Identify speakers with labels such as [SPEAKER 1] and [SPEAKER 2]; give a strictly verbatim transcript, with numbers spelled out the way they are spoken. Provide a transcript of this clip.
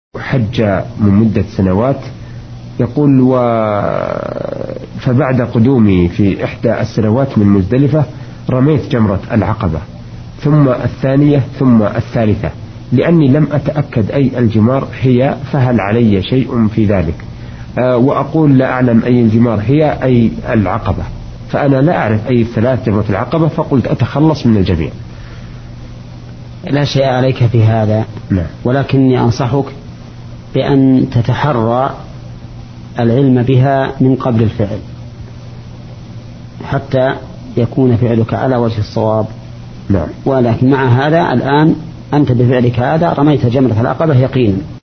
[SPEAKER 1] حج من مدة سنوات، يقول و فبعد قدومي في إحدى السنوات من مزدلفة رميت جمرة العقبة ثم الثانية ثم الثالثة، لأني لم أتأكد أي الجمار هي، فهل علي شيء في ذلك؟ أه وأقول لا أعلم أي الجمار هي أي العقبة، فأنا لا أعرف أي الثلاث جمرة العقبة، فقلت أتخلص من الجميع.
[SPEAKER 2] لا شيء عليك في هذا.
[SPEAKER 1] لا.
[SPEAKER 2] ولكني أنصحك بأن تتحرى العلم بها من قبل الفعل حتى يكون فعلك على وجه الصواب.
[SPEAKER 1] نعم.
[SPEAKER 2] ولكن مع هذا الآن أنت بفعلك هذا رميت جمرة العقبة يقينا.